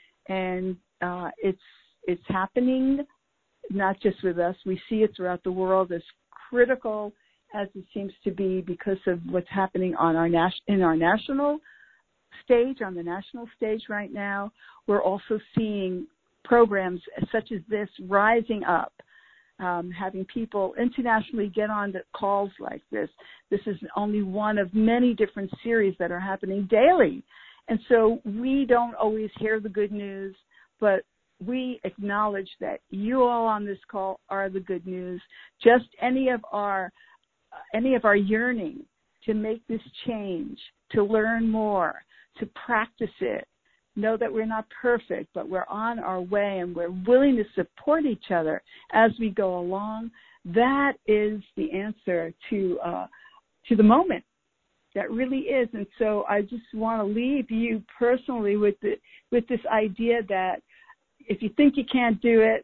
And uh, it's it's happening, not just with us. We see it throughout the world, as critical as it seems to be because of what's happening on our nas- in our national stage, on the national stage right now. We're also seeing programs such as this rising up, um, having people internationally get on the calls like this. This is only one of many different series that are happening daily. And so we don't always hear the good news, but we acknowledge that you all on this call are the good news. Just any of our any of our yearning to make this change, to learn more, to practice it, know that we're not perfect, but we're on our way and we're willing to support each other as we go along. That is the answer to uh, to the moment. That really is. And so I just want to leave you personally with the, with this idea that if you think you can't do it,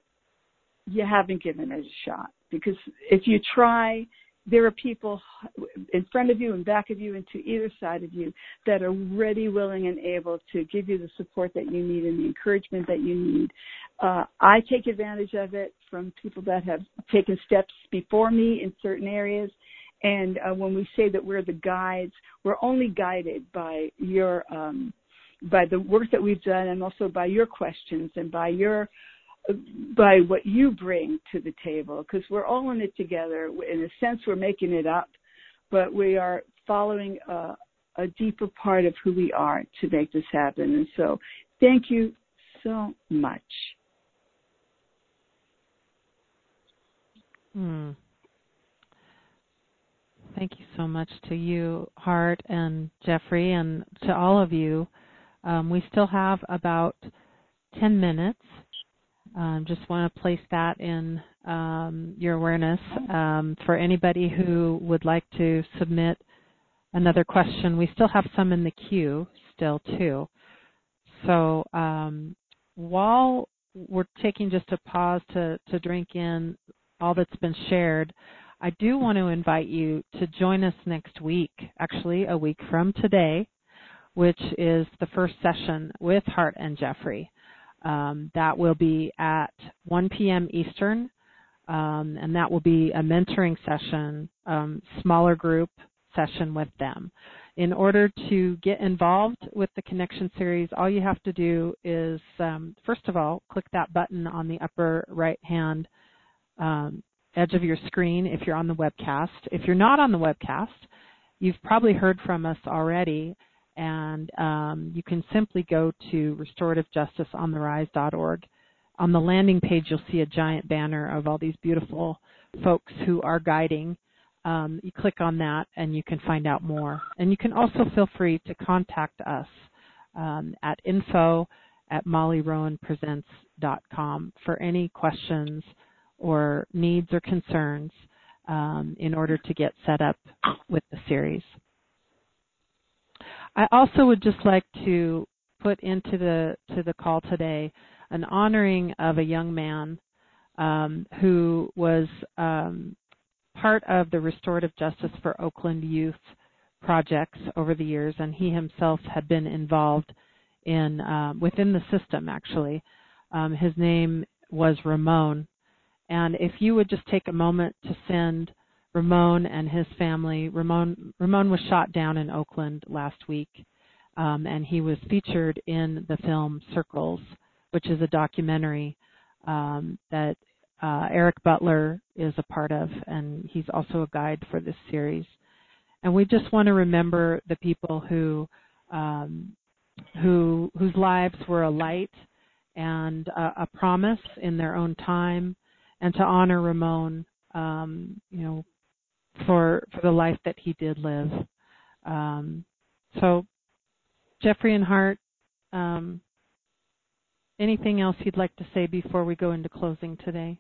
you haven't given it a shot. Because if you try, there are people in front of you and back of you and to either side of you that are ready, willing, and able to give you the support that you need and the encouragement that you need. Uh, I take advantage of it from people that have taken steps before me in certain areas. And uh, when we say that we're the guides, we're only guided by your, um, by the work that we've done, and also by your questions and by your, by what you bring to the table. Because we're all in it together. In a sense, we're making it up, but we are following a, a deeper part of who we are to make this happen. And so, thank you so much. Hmm. Thank you so much to you, Hart and Jeffrey, and to all of you. Um, we still have about ten minutes, Um, just want to place that in um, your awareness. Um, for anybody who would like to submit another question, we still have some in the queue still too. So um, while we're taking just a pause to, to drink in all that's been shared, I do want to invite you to join us next week, actually a week from today, which is the first session with Hart and Jeffrey. Um, that will be at one p.m. Eastern, um, and that will be a mentoring session, um, smaller group session with them. In order to get involved with the Connection series, all you have to do is, um, first of all, click that button on the upper right-hand um, edge of your screen if you're on the webcast. If you're not on the webcast, you've probably heard from us already, and um, you can simply go to restorative justice on the rise dot org. On the landing page, you'll see a giant banner of all these beautiful folks who are guiding. Um, you click on that, and you can find out more. And you can also feel free to contact us um, at info at molly rowan presents dot com for any questions or needs or concerns um, in order to get set up with the series. I also would just like to put into the to the call today an honoring of a young man um, who was um, part of the Restorative Justice for Oakland Youth projects over the years, and he himself had been involved in uh, within the system, actually. Um, his name was Ramon, and if you would just take a moment to send Ramon and his family. Ramon Ramon was shot down in Oakland last week, um, and he was featured in the film Circles, which is a documentary um, that uh, Eric Butler is a part of, and he's also a guide for this series. And we just want to remember the people who um, who whose lives were a light and a, a promise in their own time, and to honor Ramon, um, you know, for for the life that he did live. Um, so, Jeffrey and Hart, um, anything else you'd like to say before we go into closing today?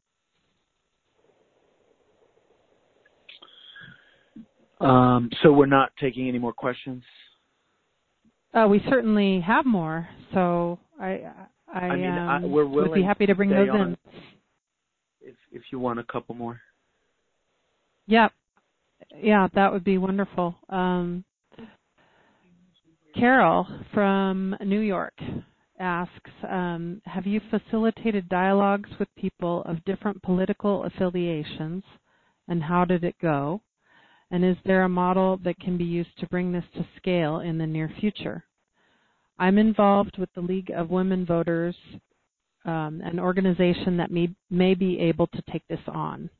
Um, so we're not taking any more questions? Uh, we certainly have more, so I I, I mean, um, I, we're willing would be happy to bring stay those on in. If if you want a couple more. Yeah, yeah, that would be wonderful. Um, Carol from New York asks, um, have you facilitated dialogues with people of different political affiliations, and how did it go? And is there a model that can be used to bring this to scale in the near future? I'm involved with the League of Women Voters, um, an organization that may, may be able to take this on.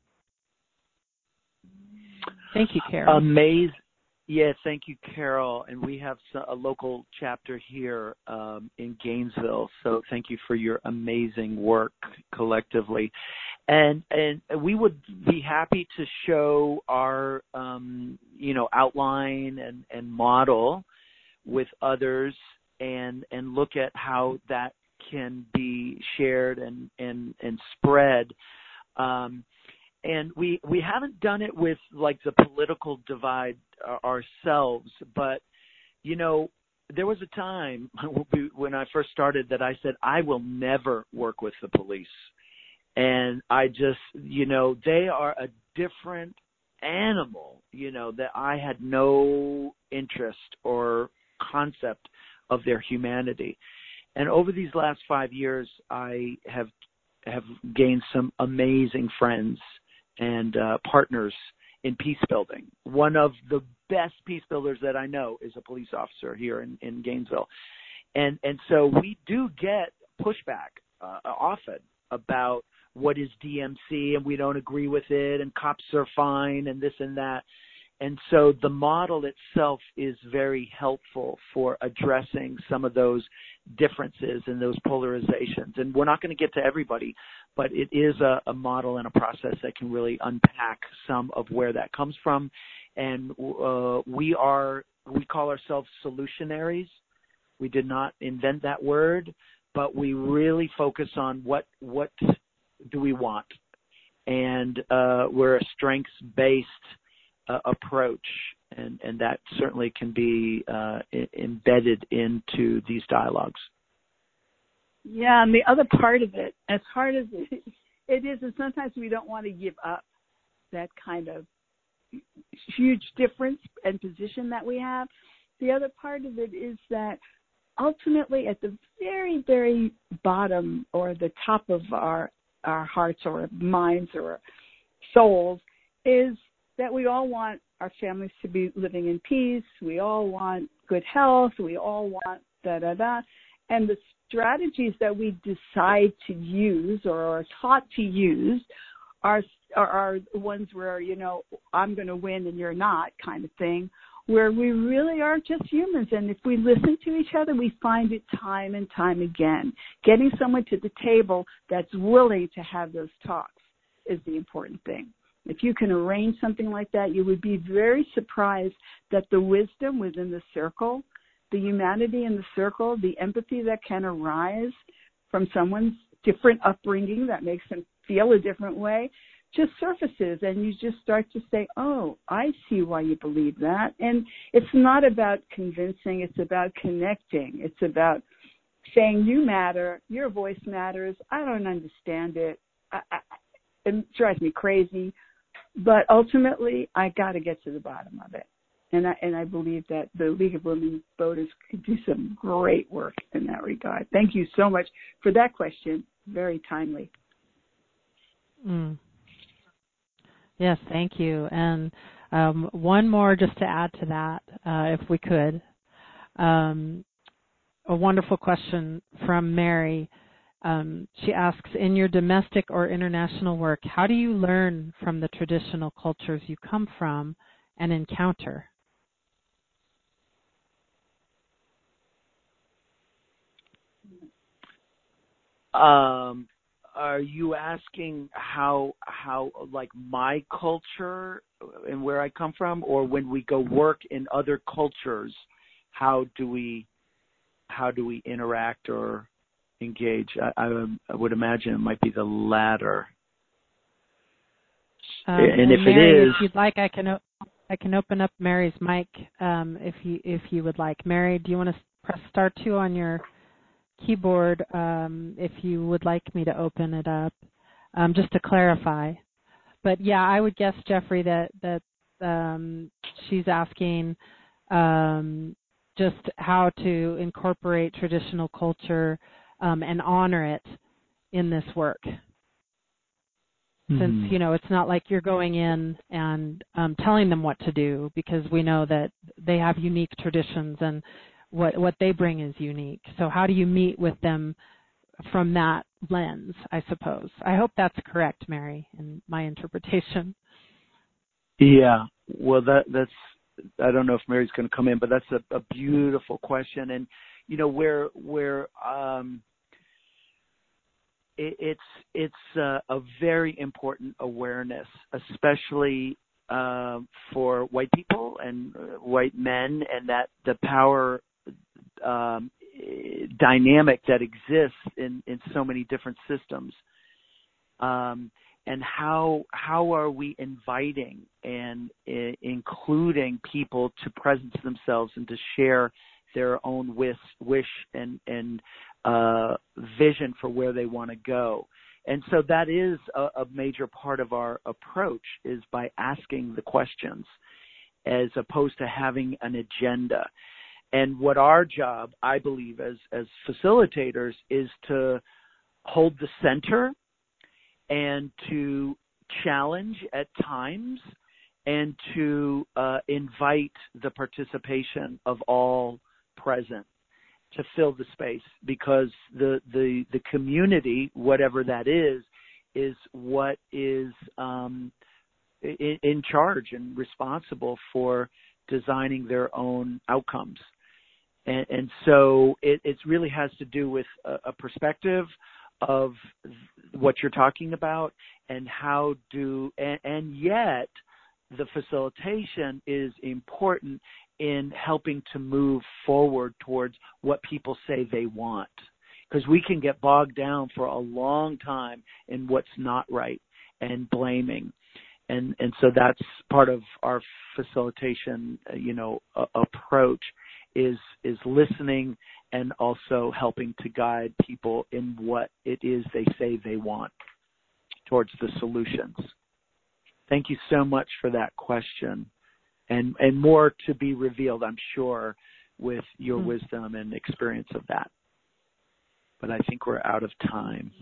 Thank you, Carol. Amazing. Yeah, thank you, Carol. And we have a local chapter here um, in Gainesville, so thank you for your amazing work collectively. And and we would be happy to show our um, you know outline and, and model with others, and and look at how that can be shared and and and spread. Um, And we, we haven't done it with like the political divide uh, ourselves, but, you know, there was a time when I first started that I said, I will never work with the police. And I just, you know, they are a different animal, you know, that I had no interest or concept of their humanity. And over these last five years, I have have gained some amazing friends and uh, partners in peace building. One of the best peace builders that I know is a police officer here in, in Gainesville. And and so we do get pushback uh, often about what is D M C, and we don't agree with it, and cops are fine, and this and that. And so the model itself is very helpful for addressing some of those differences and those polarizations. And we're not going to get to everybody, but it is a, a model and a process that can really unpack some of where that comes from. And uh, we are, we call ourselves solutionaries. We did not invent that word, but we really focus on what what do we want, and uh, we're a strengths-based uh, approach, and, and that certainly can be uh, I- embedded into these dialogues. Yeah, and the other part of it, as hard as it, it is, is sometimes we don't want to give up that kind of huge difference and position that we have. The other part of it is that ultimately at the very, very bottom or the top of our, our hearts or minds or souls is that we all want our families to be living in peace. We all want good health. We all want da-da-da. And the strategies that we decide to use or are taught to use are, are, are ones where, you know, I'm going to win and you're not kind of thing, where we really are just humans. And if we listen to each other, we find it time and time again. Getting someone to the table that's willing to have those talks is the important thing. If you can arrange something like that, you would be very surprised that the wisdom within the circle, the humanity in the circle, the empathy that can arise from someone's different upbringing that makes them feel a different way, just surfaces, and you just start to say, oh, I see why you believe that. And it's not about convincing, it's about connecting. It's about saying you matter, your voice matters, I don't understand it, I, I, it drives me crazy, but ultimately I got to get to the bottom of it. And I, and I believe that the League of Women Voters could do some great work in that regard. Thank you so much for that question. Very timely. Mm. Yes, thank you. And um, one more just to add to that, uh, if we could. Um, a wonderful question from Mary. Um, she asks, in your domestic or international work, how do you learn from the traditional cultures you come from and encounter? Um, are you asking how, how, like my culture and where I come from, or when we go work in other cultures, how do we, how do we interact or engage? I, I, I would imagine it might be the latter. Um, and, and if Mary, it is, if you'd like, I can o- I can open up Mary's mic um, if you if you would like. Mary, do you want to press star two on your keyboard um, if you would like me to open it up, um, just to clarify? But yeah, I would guess, Jeffrey, that that um, she's asking um, just how to incorporate traditional culture um, and honor it in this work. Since, you know, it's not like you're going in and um, telling them what to do, because we know that they have unique traditions and what what they bring is unique. So how do you meet with them from that lens, I suppose? I hope that's correct, Mary, in my interpretation. Yeah, well, that that's, I don't know if Mary's going to come in, but that's a, a beautiful question. And, you know, where, where, um, It's it's a, a very important awareness, especially uh, for white people and uh, white men, and that the power um, dynamic that exists in, in so many different systems, um, and how how are we inviting and uh, including people to presence themselves and to share their own wish, wish and and uh, vision for where they want to go. And so that is a, a major part of our approach, is by asking the questions as opposed to having an agenda. And what our job, I believe, as, as facilitators is to hold the center and to challenge at times and to uh, invite the participation of all present to fill the space, because the, the, the community, whatever that is, is what is um, in, in charge and responsible for designing their own outcomes. And, and so it, it really has to do with a, a perspective of what you're talking about and how do, and, and yet the facilitation is important in helping to move forward towards what people say they want. because we can get bogged down for a long time in what's not right and blaming. And and so that's part of our facilitation, you know, uh, approach is is listening and also helping to guide people in what it is they say they want towards the solutions. Thank you so much for that question. And and more to be revealed, I'm sure, with your mm-hmm. wisdom and experience of that. But I think we're out of time.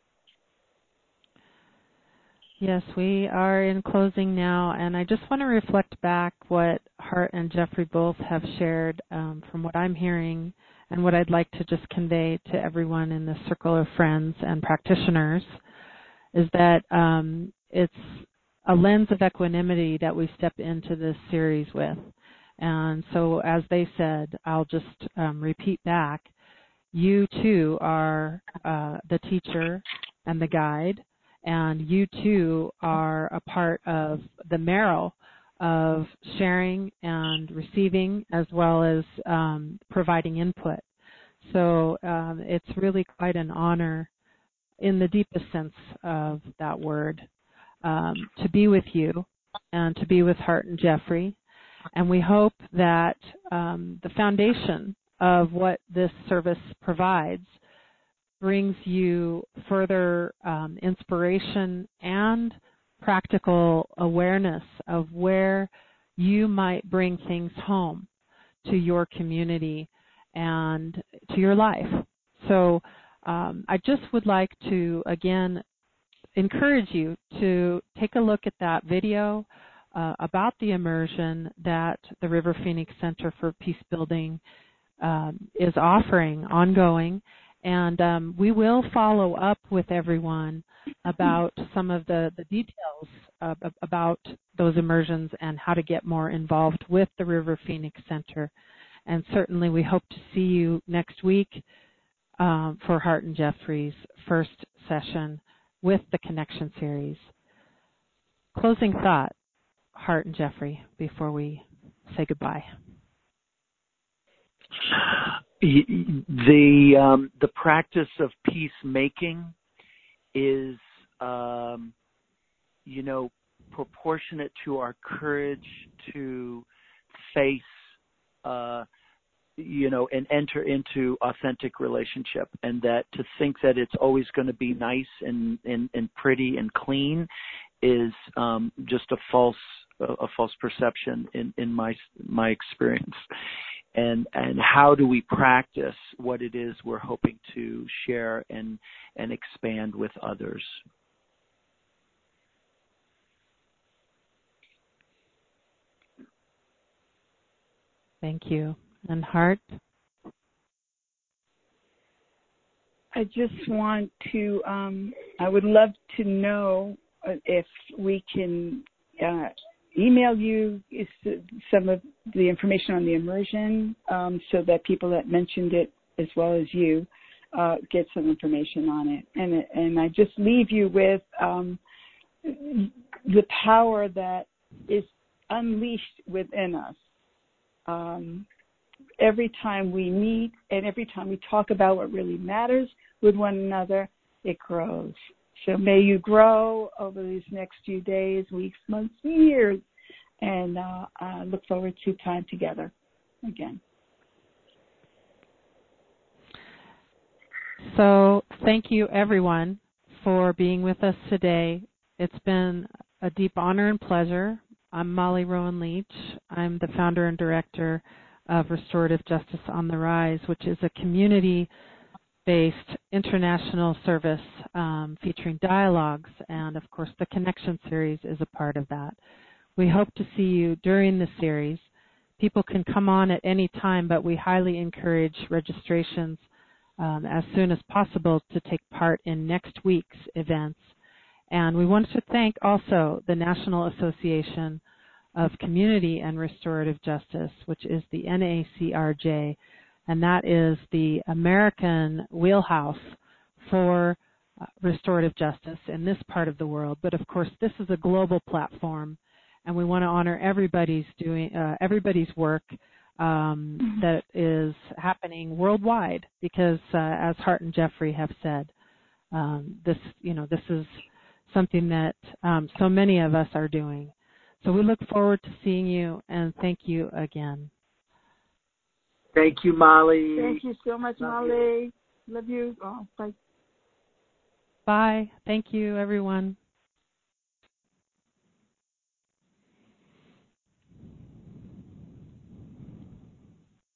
Yes, we are in closing now, and I just want to reflect back what Hart and Jeffrey both have shared um, from what I'm hearing and what I'd like to just convey to everyone in the circle of friends and practitioners is that um, it's a lens of equanimity that we step into this series with. And so as they said, I'll just um, repeat back, you too are uh, the teacher and the guide, and you too are a part of the marrow of sharing and receiving as well as um, providing input. So um, it's really quite an honor in the deepest sense of that word um, to be with you and to be with Hart and Jeffrey. And we hope that um, the foundation of what this service provides brings you further um, inspiration and practical awareness of where you might bring things home to your community and to your life. So um, I just would like to, again, encourage you to take a look at that video uh, about the immersion that the River Phoenix Center for Peace Building um, is offering ongoing. And um, we will follow up with everyone about some of the, the details uh, about those immersions and how to get more involved with the River Phoenix Center. And certainly we hope to see you next week um, for Hart and Jeffrey's first session with the Connection Series. Closing thought, Hart and Jeffrey, before we say goodbye. The um, the practice of peacemaking is, um, you know, proportionate to our courage to face, uh, you know, and enter into authentic relationship, and that to think that it's always going to be nice and, and, and pretty and clean is um, just a false a false perception in, in my my experience. And and how do we practice what it is we're hoping to share and and expand with others? Thank you. And Hart? I just want to, um, I would love to know if we can uh, email you some of the information on the immersion um, so that people that mentioned it as well as you uh, get some information on it. And, and I just leave you with um, the power that is unleashed within us. Um, every time we meet and every time we talk about what really matters with one another, it grows. So may you grow over these next few days, weeks, months, years, and uh, I look forward to time together again. So thank you, everyone, for being with us today. It's been a deep honor and pleasure. I'm Molly Rowan Leach. I'm the founder and director of Restorative Justice on the Rise, which is a community-based international service um, featuring dialogues, and of course the Connection Series is a part of that. We hope to see you during the series. People can come on at any time, but we highly encourage registrations um, as soon as possible to take part in next week's events. And we want to thank also the National Association of Community and Restorative Justice, which is the N A C R J, and that is the American wheelhouse for uh, restorative justice in this part of the world. But of course, this is a global platform, and we want to honor everybody's doing uh, everybody's work um, Mm-hmm. that is happening worldwide because, uh, as Hart and Jeffrey have said, um, this, you know, this is something that um, so many of us are doing. So we look forward to seeing you, and thank you again. Thank you, Molly. Thank you so much, Love Molly. you. Love you. Oh, bye. Bye. Thank you, everyone.